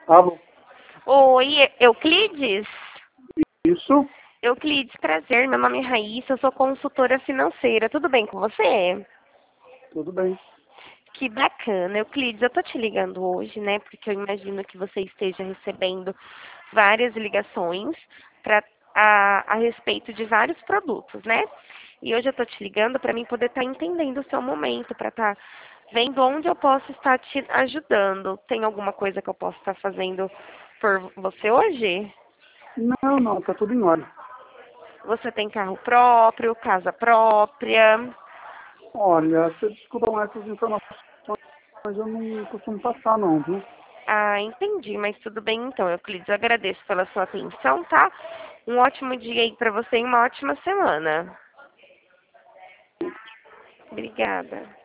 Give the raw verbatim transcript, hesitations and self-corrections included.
Alô, Oi, Euclides? isso? Euclides, prazer. Meu nome é Raíssa, eu sou consultora financeira. Tudo bem com você? Tudo bem. Que bacana. Euclides, eu tô te ligando hoje, né? Porque eu imagino que você esteja recebendo várias ligações pra, a, a respeito de vários produtos, né? E hoje eu tô te ligando para mim poder estar entendendo o seu momento, para estar vendo onde eu posso estar te ajudando. Tem alguma coisa que eu posso estar fazendo por você hoje? Não, não, tá tudo em ordem. Você tem carro próprio, casa própria? Olha, você desculpa mais essas informações, mas eu não costumo passar não, viu? Ah, entendi, mas tudo bem então, Euclides. Eu agradeço pela sua atenção, tá? Um ótimo dia aí para você e uma ótima semana. Obrigada.